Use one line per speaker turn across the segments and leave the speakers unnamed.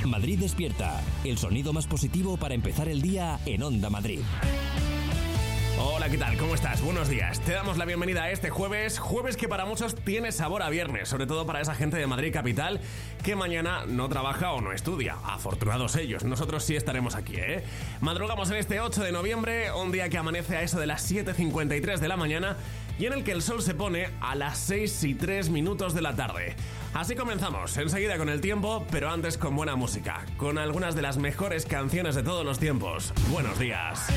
Madrid despierta, el sonido más positivo para empezar el día en Onda Madrid.
Hola, ¿qué tal? ¿Cómo estás? Buenos días. Te damos la bienvenida a este jueves que para muchos tiene sabor a viernes, sobre todo para esa gente de Madrid capital que mañana no trabaja o no estudia. Afortunados ellos, nosotros sí estaremos aquí, ¿eh? Madrugamos en este 8 de noviembre, un día que amanece a eso de las 7:53 de la mañana y en el que el sol se pone a las 6:03 de la tarde. Así comenzamos, enseguida con el tiempo, pero antes con buena música, con algunas de las mejores canciones de todos los tiempos. Buenos días.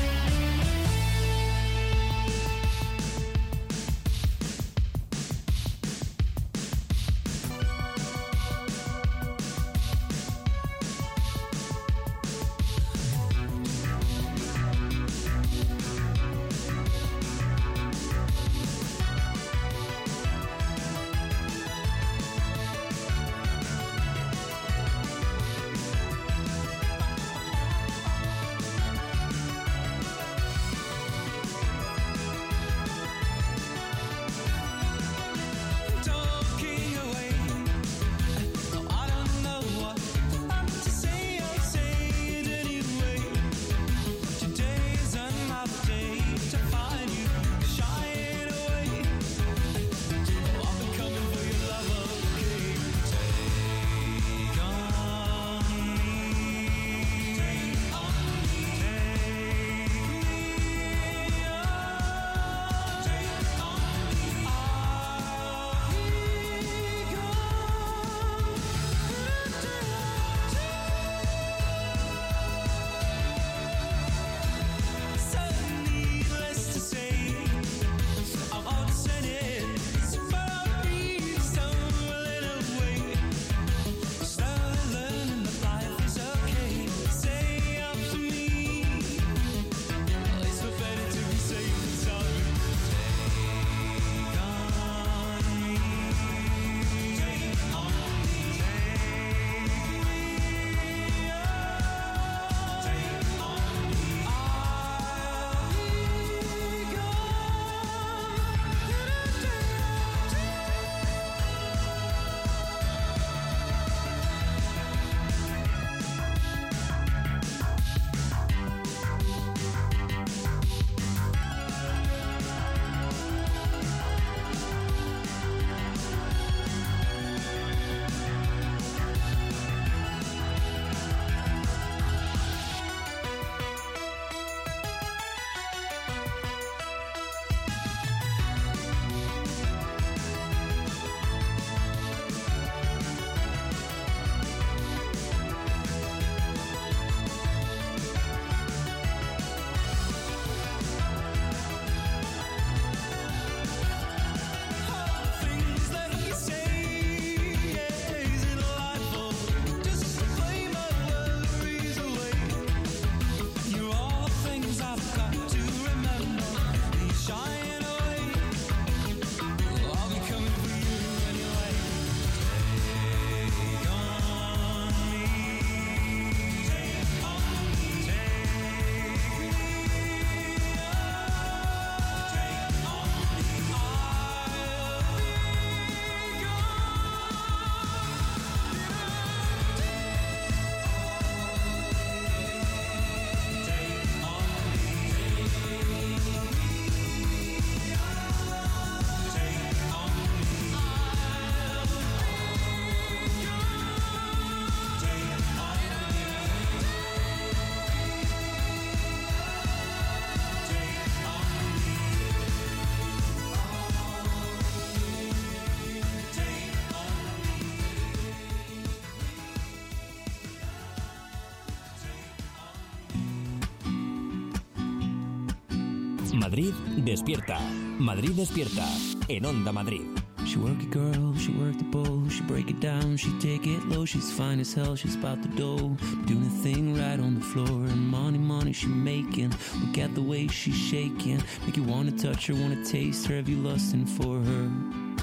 Madrid despierta. Madrid despierta en Onda Madrid.
She work it girl, she work the bowl, she break it down, she take it low, she's fine as hell, she's about the dough, doing the thing right on the floor, and money she making, look at the way she's shaking, make you wanna touch her, wanna taste her, have you lusting for her,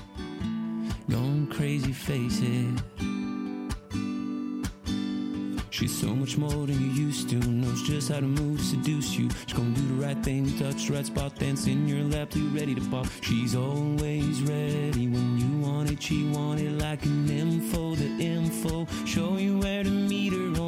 going crazy, face it. She's so much more than you used to, knows just how to move, seduce you. She's gonna do the right thing, touch the right spot, dance in your lap till you're ready to pop. She's always ready when you want it, she want it like an info, the info. Show you where to meet her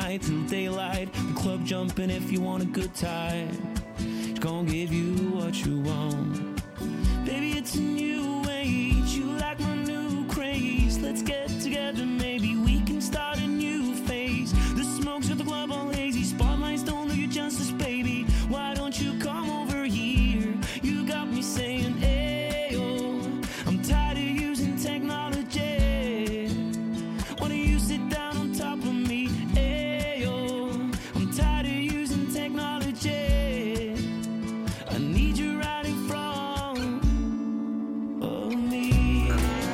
night till daylight. The club jumping if you want a good time. She's gonna give you what you want. Baby, it's a new age. You like my new craze. Let's get together, maybe we can start a new phase. The smokes of the club all hazy. Spotlights don't do you justice, baby. Why don't you come over here? You got me saying, ayo, I'm tired of using technology. Why don't you sit down on top of me? Ayo, I'm tired of using technology. I need you right in front of me.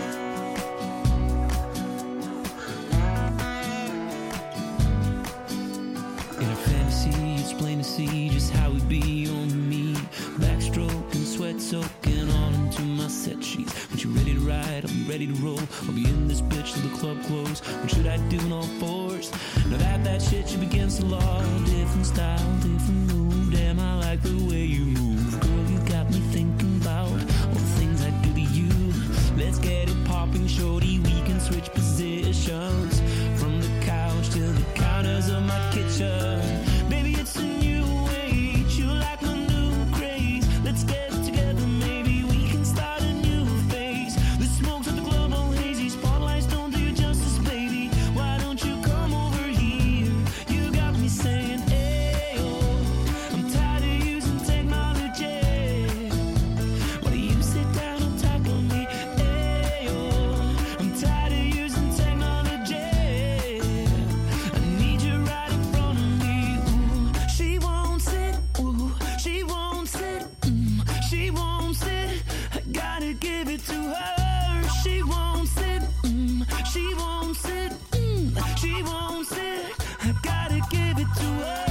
In a fantasy, it's plain to see just how we be on me. Backstroke and sweat soaking all into my set sheets. When you're ready to ride, I'll be ready to roll. I'll be in this bitch till the club close. What should I do in all fours? Now that shit should be against the law. Different style, different move. Damn, I like the way you move. Girl, you got me thinking about all the things I do to you. Let's get it popping, shorty. We can switch positions from the couch to the counters of my kitchen. Baby, it's a new age. You like my new craze. Let's get together, maybe we can start a new phase. The smokes at the club all hazy. Spotlights don't do you justice, baby. Why don't you come over here? You got me saying, ayo, I'm tired of using technology. Why do you sit down on top of me? Ayo, I'm tired of using technology. I need you right in front of me. Ooh, she won't sit. Ooh, she won't sit. She won't sit. I gotta give it to her. She won't sit. She won't sit. She won't sit. I gotta give it to her.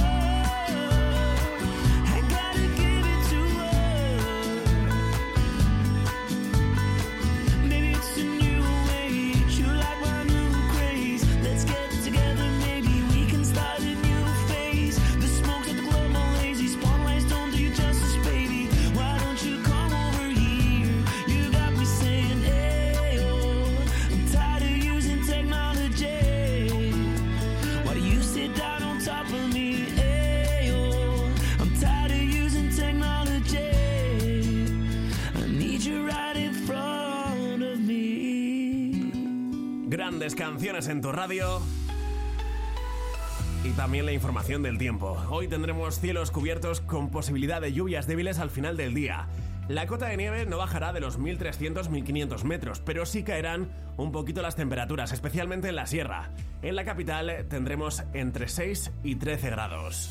I gotta give it to her. Maybe it's a new age. You like my new craze. Let's get together, maybe we can start a new phase. The smokes at the club all lazy. Spotlights don't do you justice, baby. Why don't you come over here? You got me saying, ayo, I'm tired of using technology. Why do you sit down on top of me? Ayo, I'm tired of using technology. I need you right in front of me.
Grandes canciones en tu radio. Y también la información del tiempo. Hoy tendremos cielos cubiertos con posibilidad de lluvias débiles al final del día. La cota de nieve no bajará de los 1.300-1.500 metros, pero sí caerán un poquito las temperaturas, especialmente en la sierra. En la capital tendremos entre 6 y 13 grados.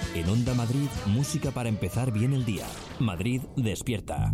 En Onda Madrid, música para empezar bien el día. Madrid despierta.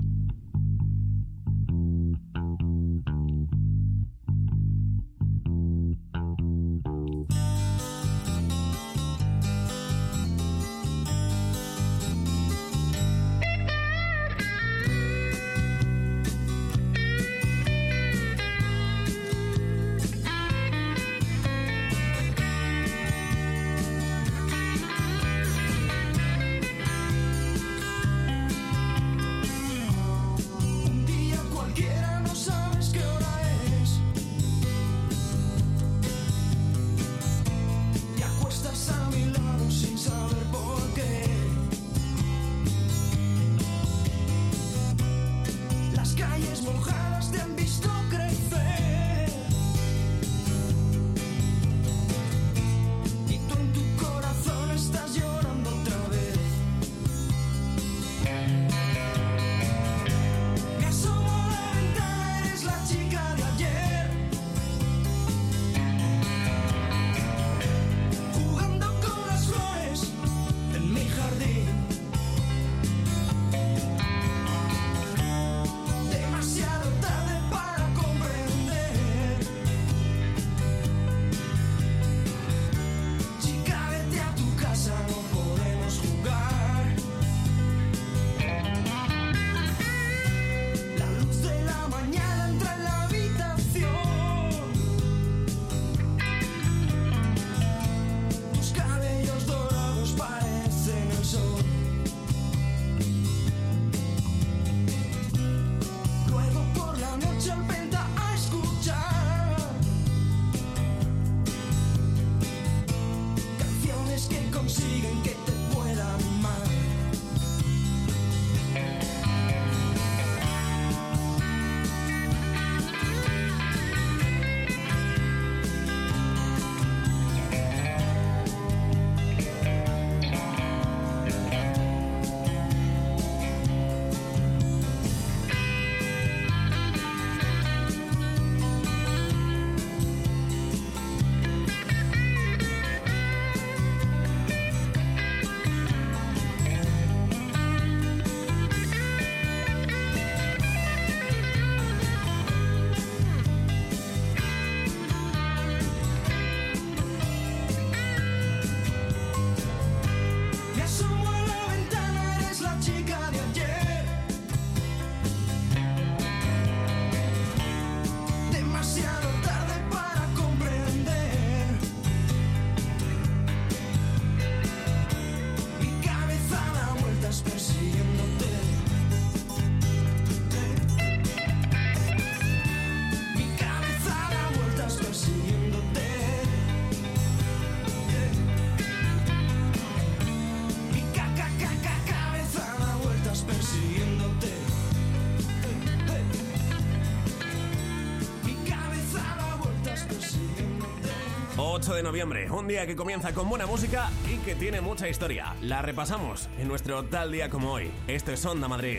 De noviembre, un día que comienza con buena música y que tiene mucha historia. La repasamos en nuestro Tal Día Como Hoy. Esto es Onda Madrid.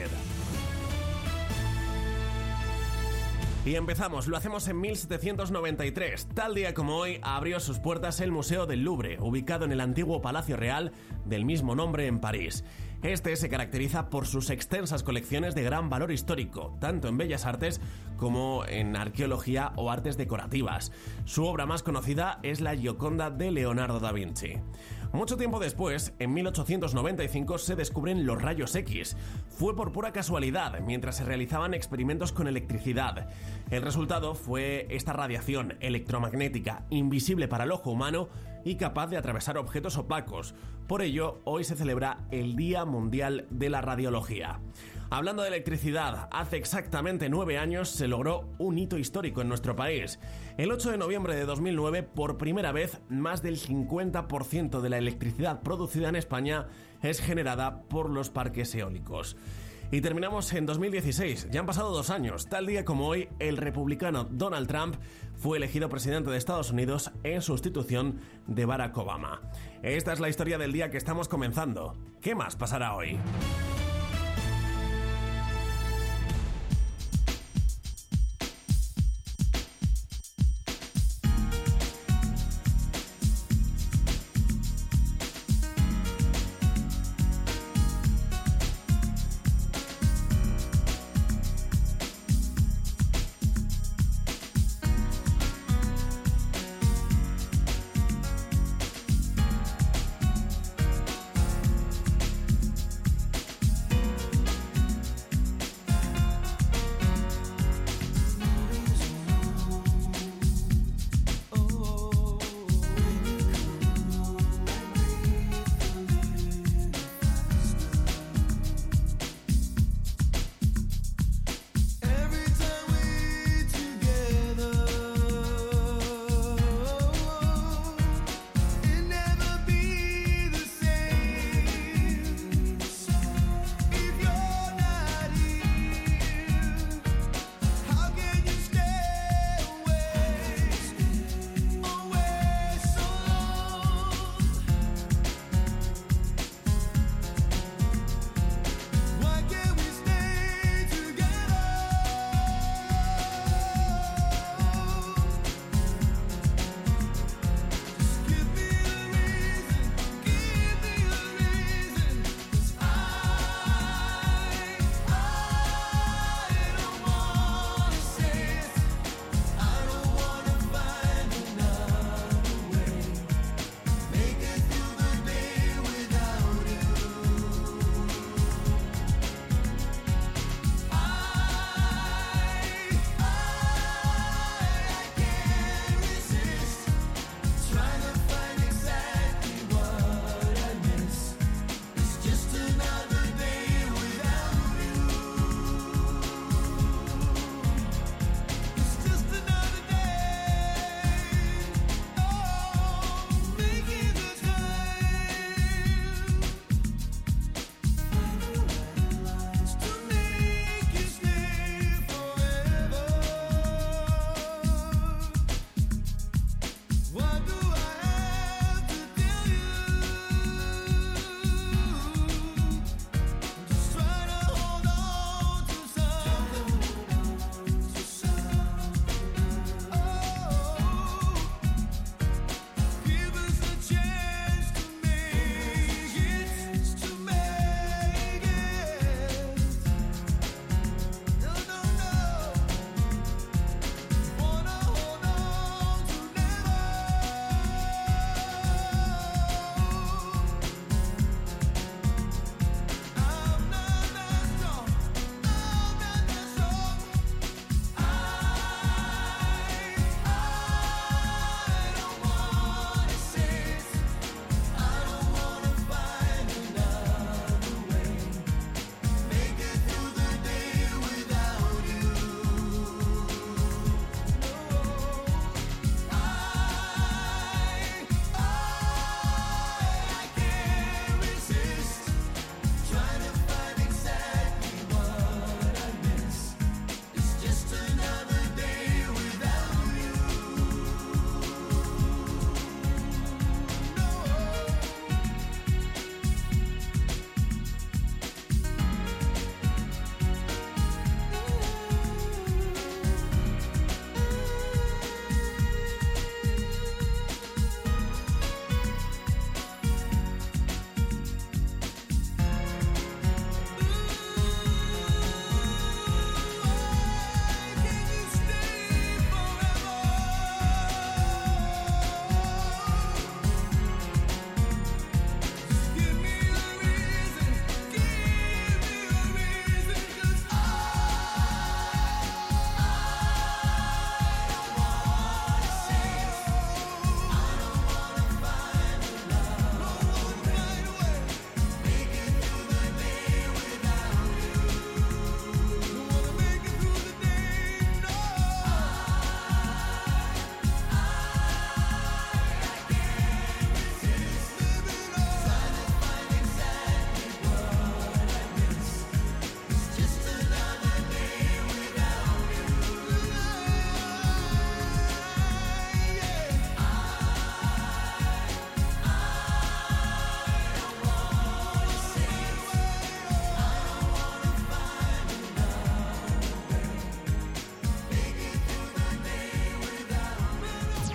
Y empezamos, lo hacemos en 1793. Tal día como hoy abrió sus puertas el Museo del Louvre, ubicado en el antiguo Palacio Real del mismo nombre en París. Este se caracteriza por sus extensas colecciones de gran valor histórico, tanto en bellas artes como en arqueología o artes decorativas. Su obra más conocida es la Gioconda de Leonardo da Vinci. Mucho tiempo después, en 1895, se descubren los rayos X. Fue por pura casualidad, mientras se realizaban experimentos con electricidad. El resultado fue esta radiación electromagnética, invisible para el ojo humano y capaz de atravesar objetos opacos. Por ello, hoy se celebra el Día Mundial de la Radiología. Hablando de electricidad, hace exactamente 9 años se logró un hito histórico en nuestro país. El 8 de noviembre de 2009, por primera vez, más del 50% de la electricidad producida en España es generada por los parques eólicos. Y terminamos en 2016, ya han pasado 2 años. Tal día como hoy, el republicano Donald Trump fue elegido presidente de Estados Unidos en sustitución de Barack Obama. Esta es la historia del día que estamos comenzando. ¿Qué más pasará hoy?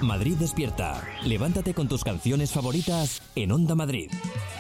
Madrid despierta. Levántate con tus canciones favoritas en Onda Madrid.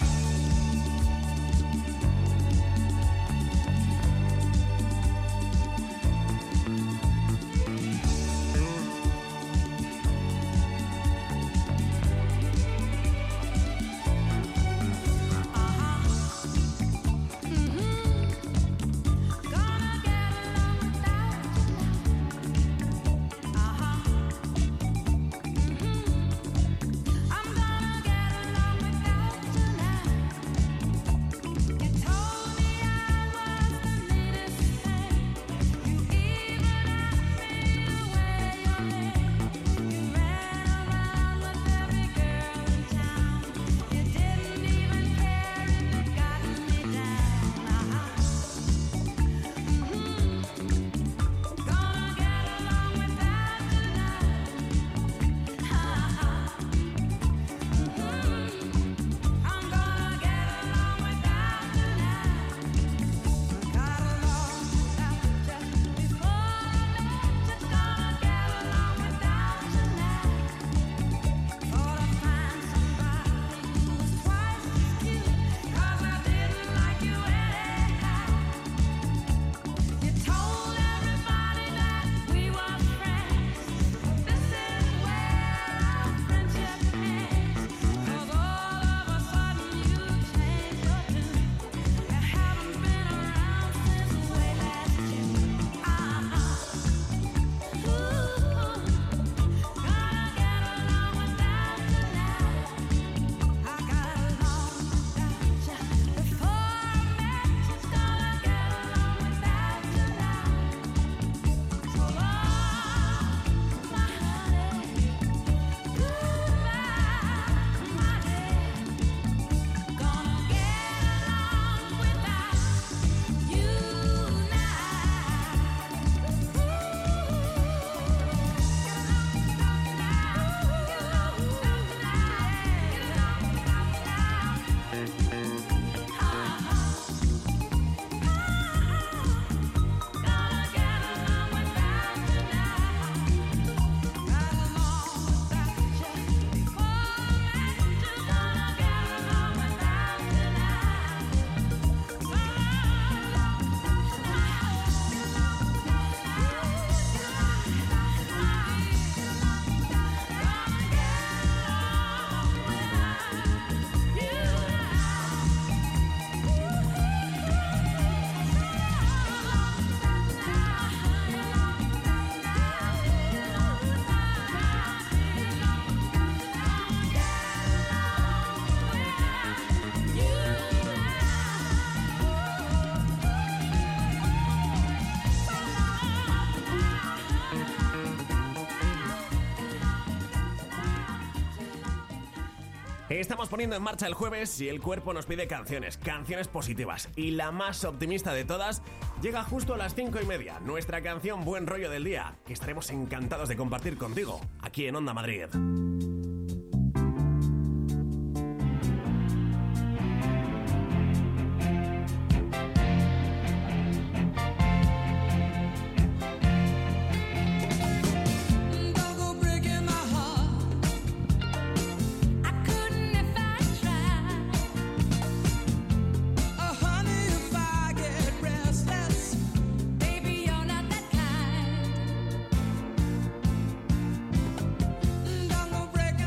Estamos poniendo en marcha el jueves y el cuerpo nos pide canciones positivas. Y la más optimista de todas llega justo a las 5:30. Nuestra canción Buen Rollo del Día, que estaremos encantados de compartir contigo aquí en Onda Madrid.
Break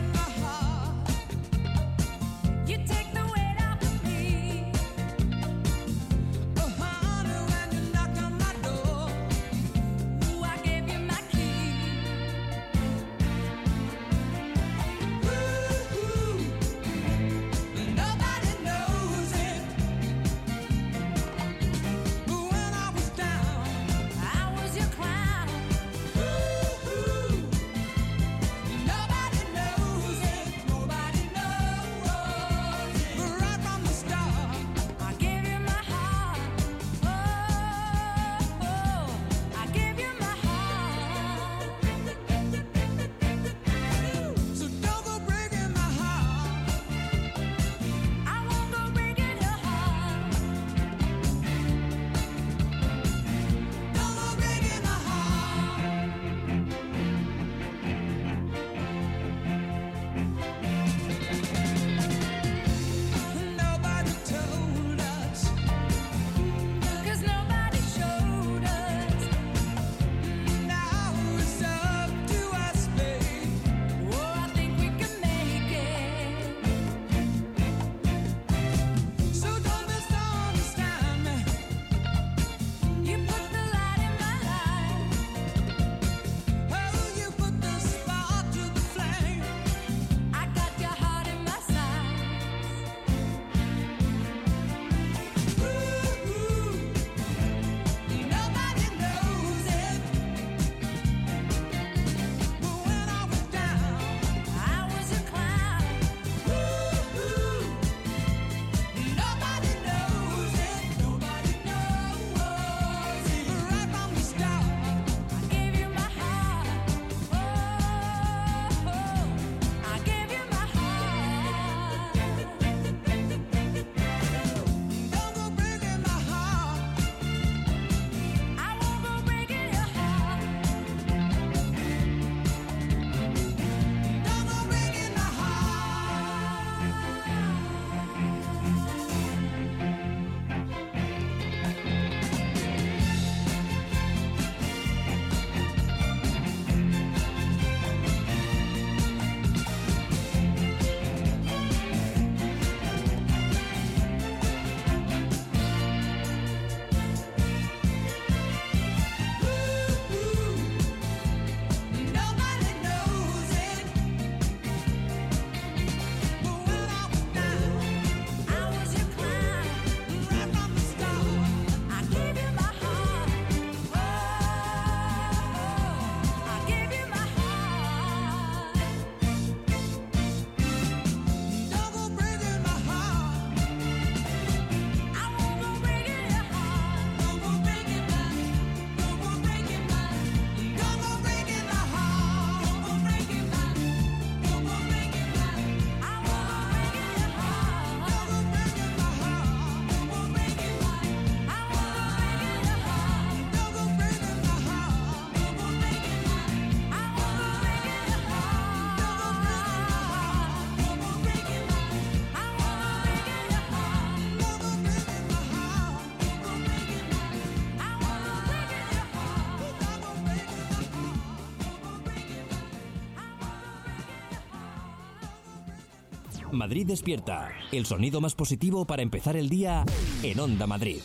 Madrid despierta. El sonido más positivo para empezar el día en Onda Madrid.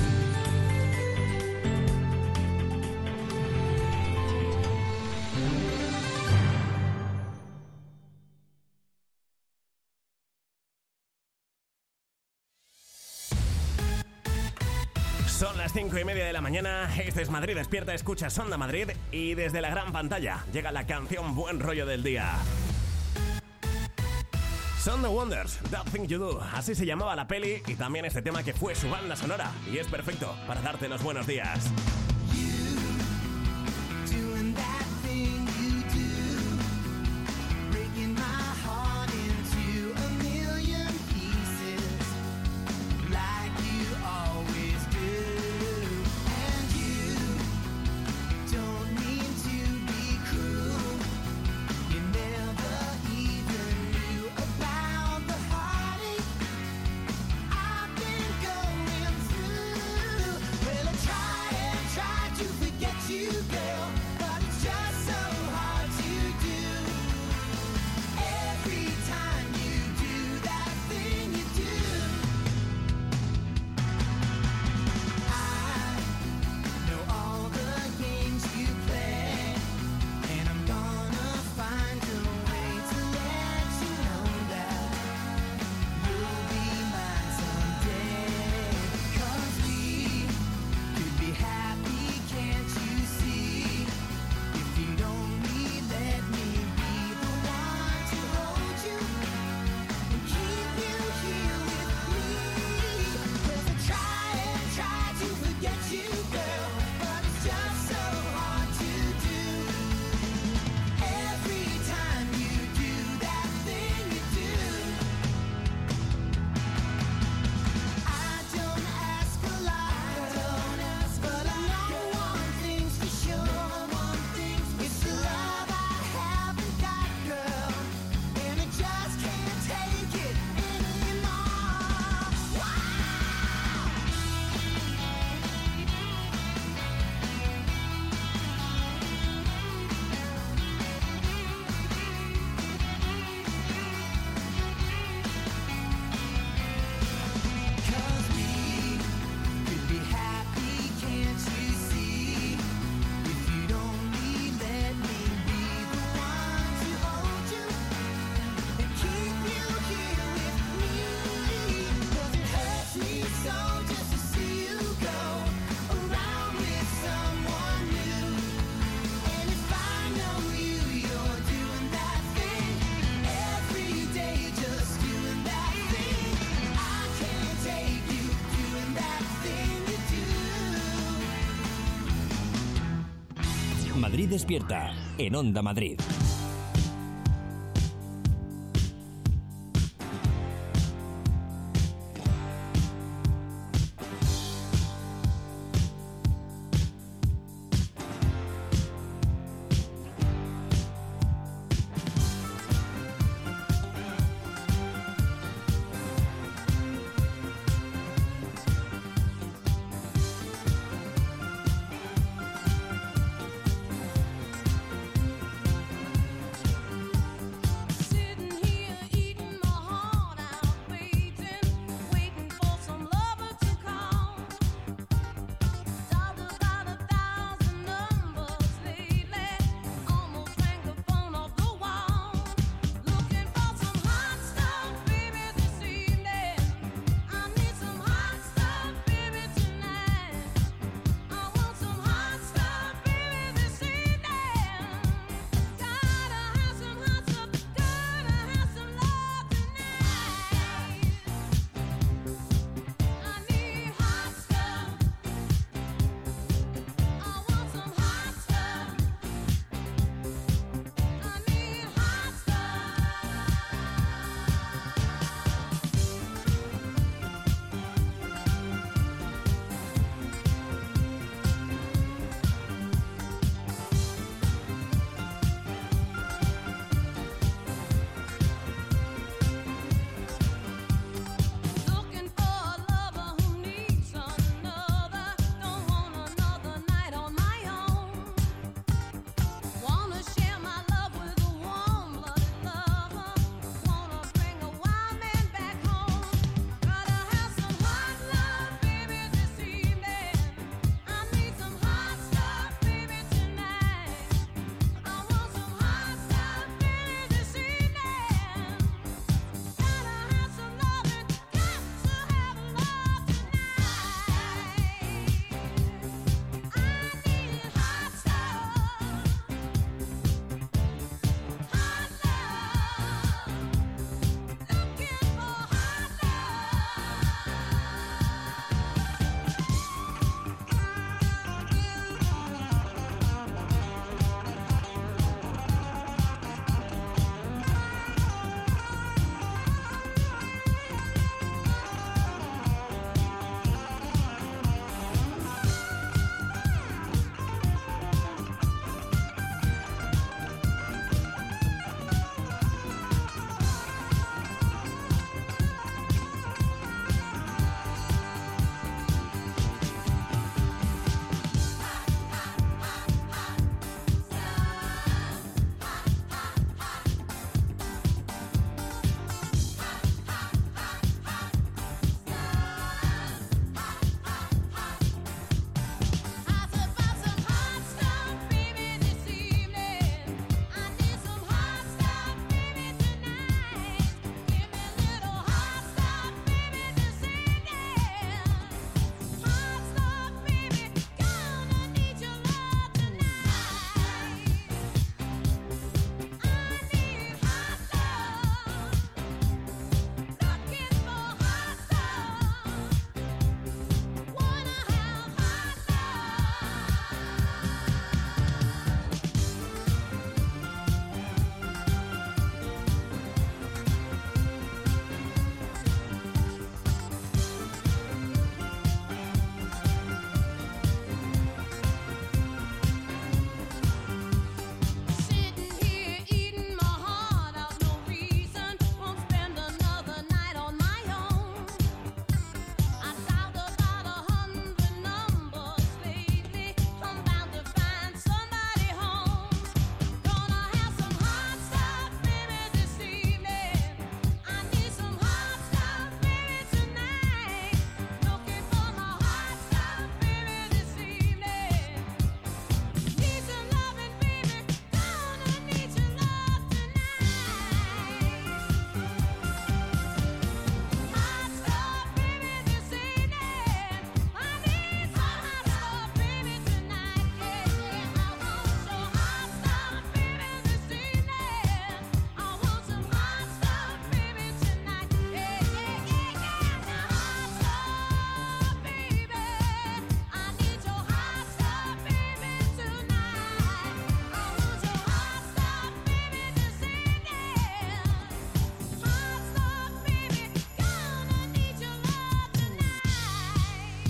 Son las 5:30 de la mañana, este es Madrid Despierta, escuchas Onda Madrid y desde la gran pantalla llega la canción Buen Rollo del Día. Son The Wonders, That Thing You Do, así se llamaba la peli y también este tema que fue su banda sonora y es perfecto para darte los buenos días.
Madrid despierta en Onda Madrid.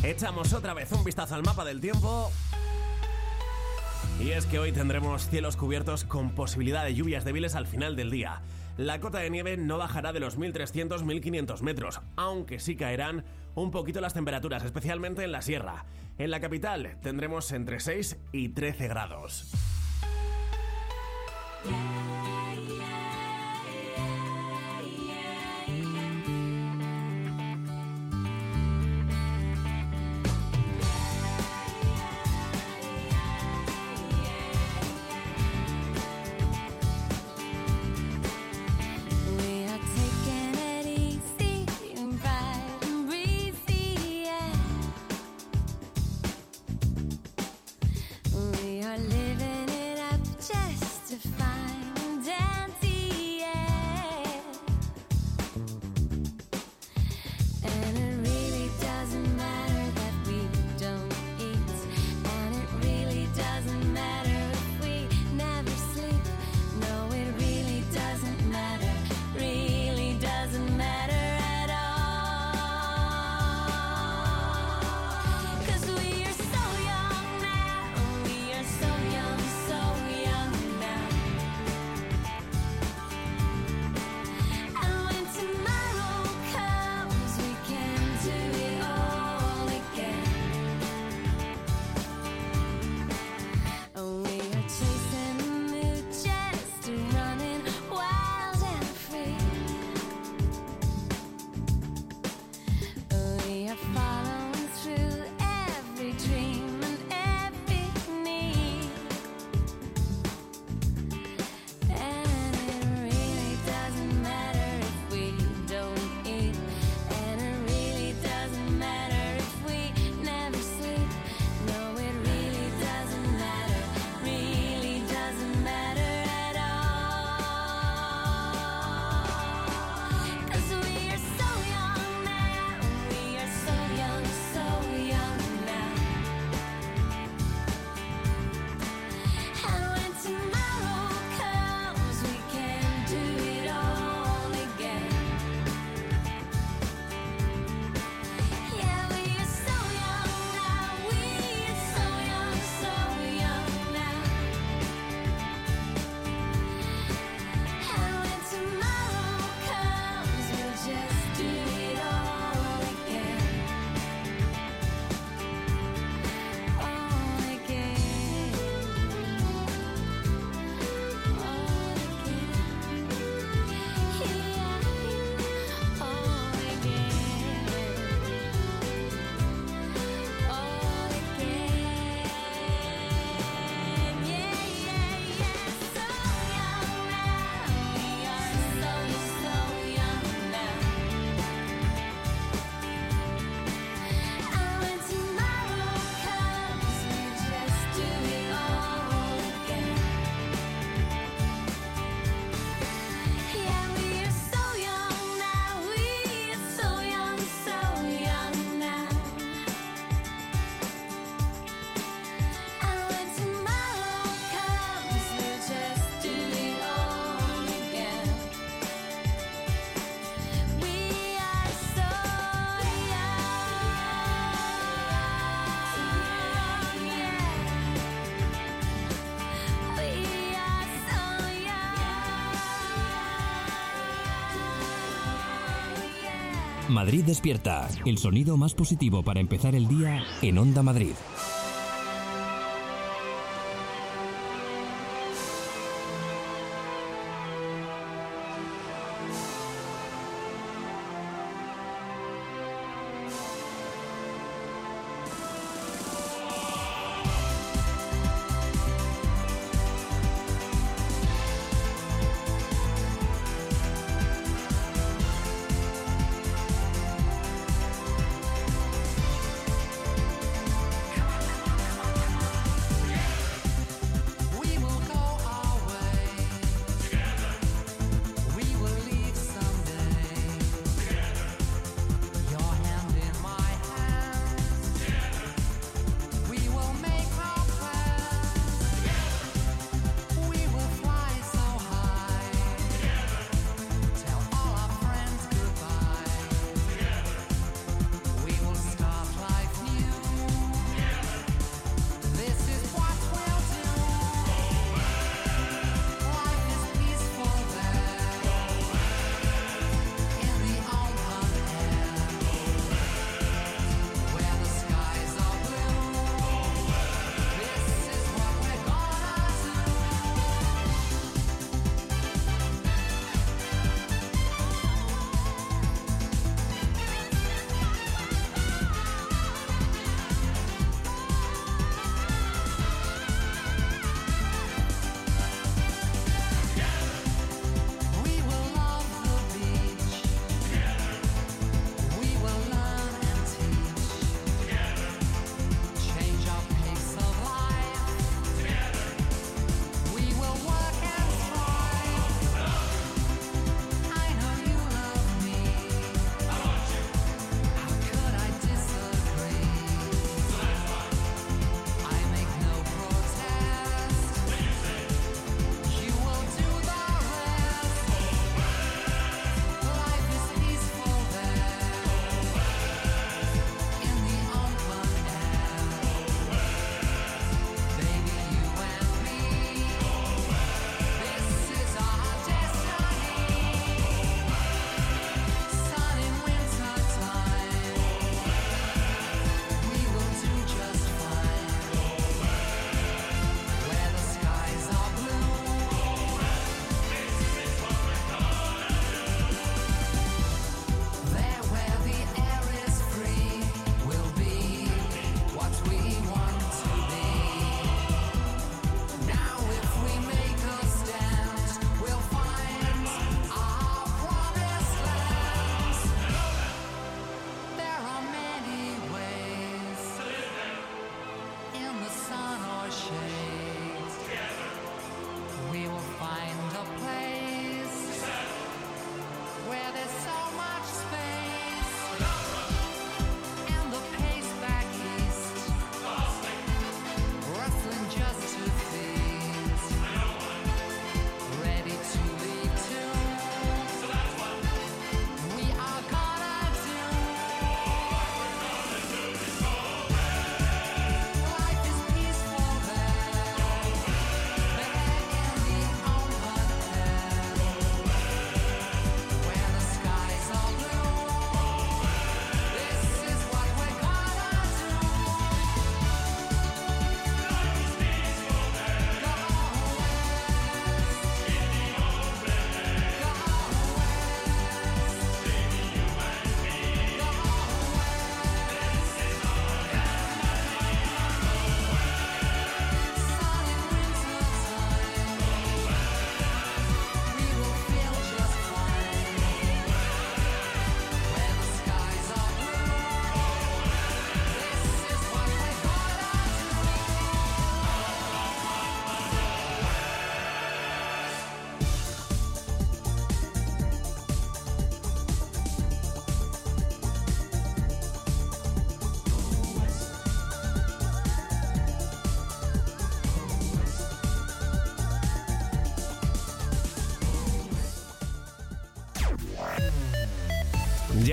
Echamos otra vez un vistazo al mapa del tiempo. Y es que hoy tendremos cielos cubiertos con posibilidad de lluvias débiles al final del día. La cota de nieve no bajará de los 1.300-1.500 metros, aunque sí caerán un poquito las temperaturas, especialmente en la sierra. En la capital tendremos entre 6 y 13 grados.
Madrid despierta, el sonido más positivo para empezar el día en Onda Madrid.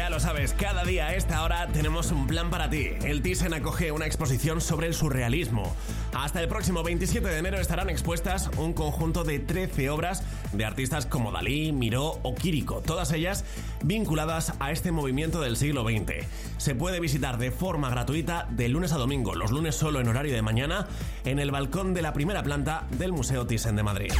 Ya lo sabes, cada día a esta hora tenemos un plan para ti. El Thyssen acoge una exposición sobre el surrealismo. Hasta el próximo 27 de enero estarán expuestas un conjunto de 13 obras de artistas como Dalí, Miró o Quirico, todas ellas vinculadas a este movimiento del siglo XX. Se puede visitar de forma gratuita de lunes a domingo, los lunes solo en horario de mañana, en el balcón de la primera planta del Museo Thyssen de Madrid.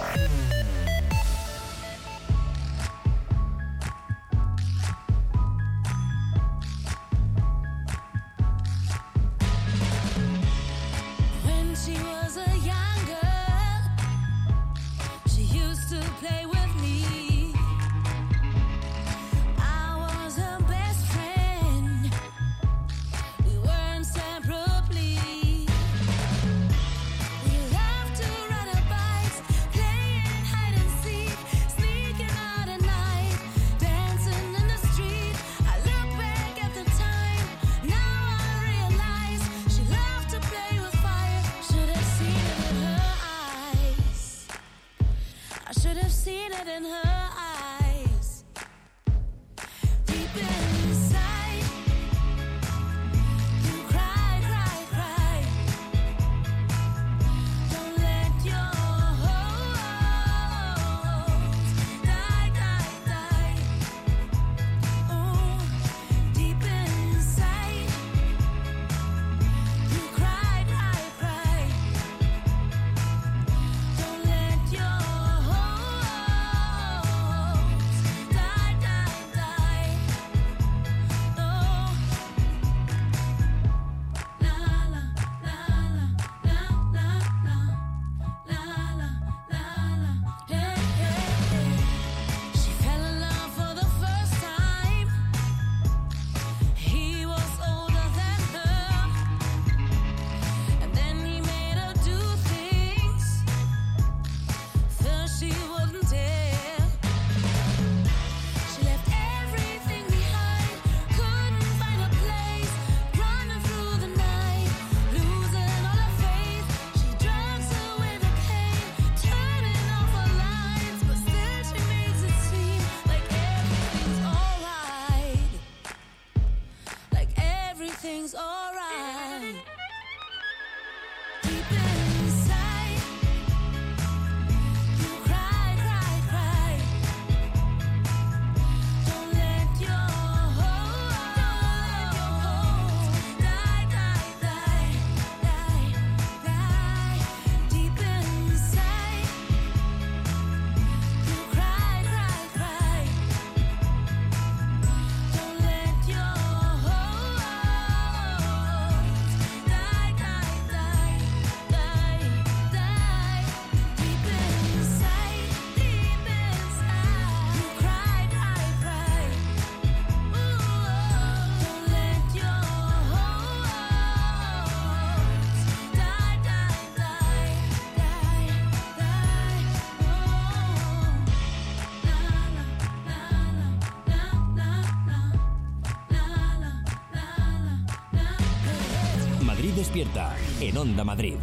Despierta en Onda Madrid.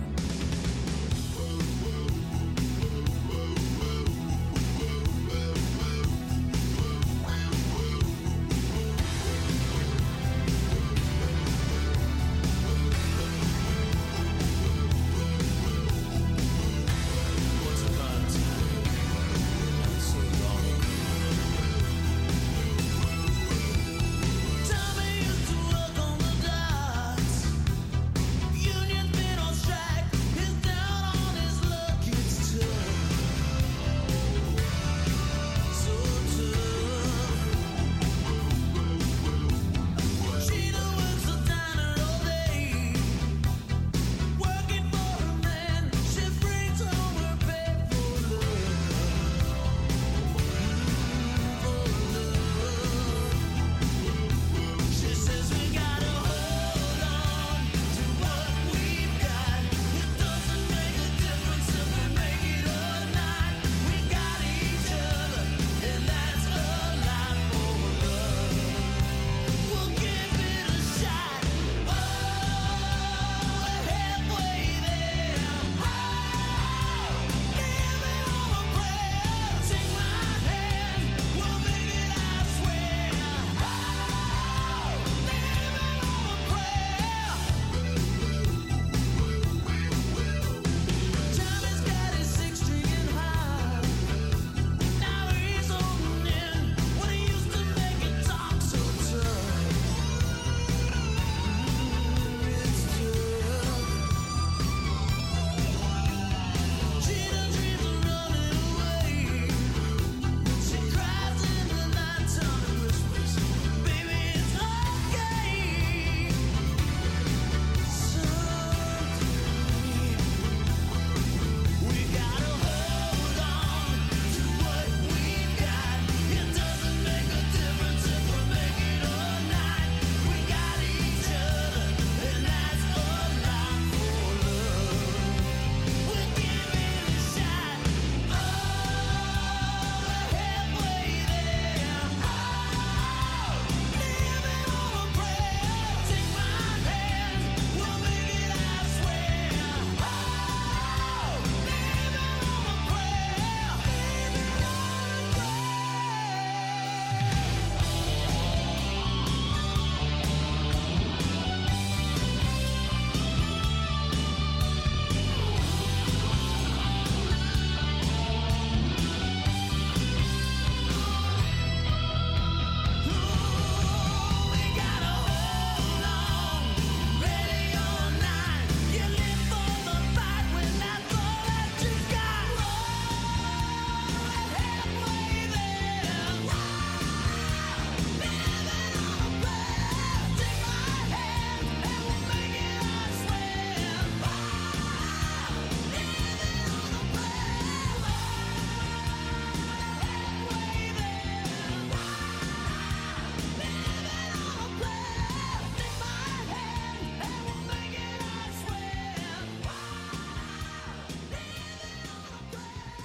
Union been on strike.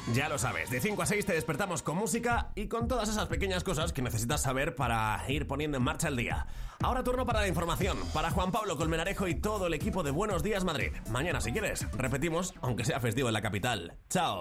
Ya lo sabes, de 5 a 6 te despertamos con música y con todas esas pequeñas cosas que necesitas saber para ir poniendo en marcha el día. Ahora turno para la información, para Juan Pablo Colmenarejo y todo el equipo de Buenos Días Madrid. Mañana, si quieres, repetimos, aunque sea festivo en la capital. ¡Chao!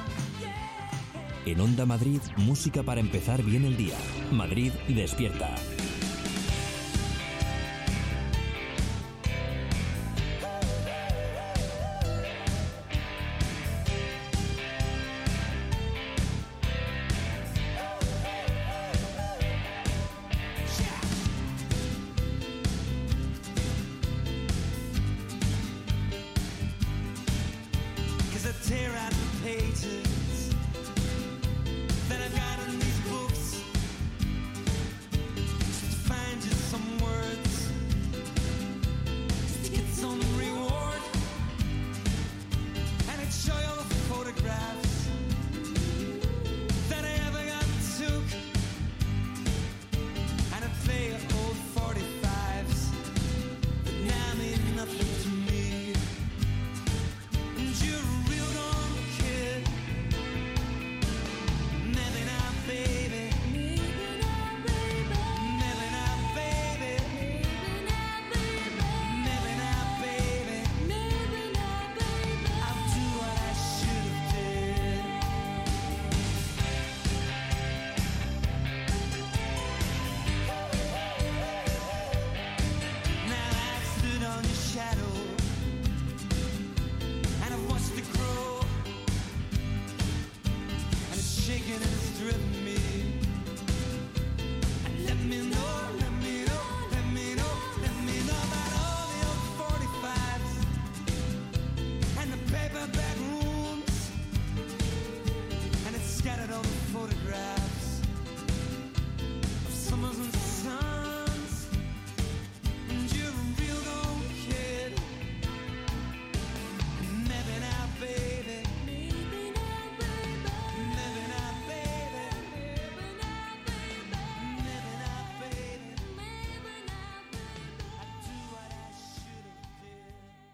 En Onda Madrid, música para empezar bien el día. Madrid despierta.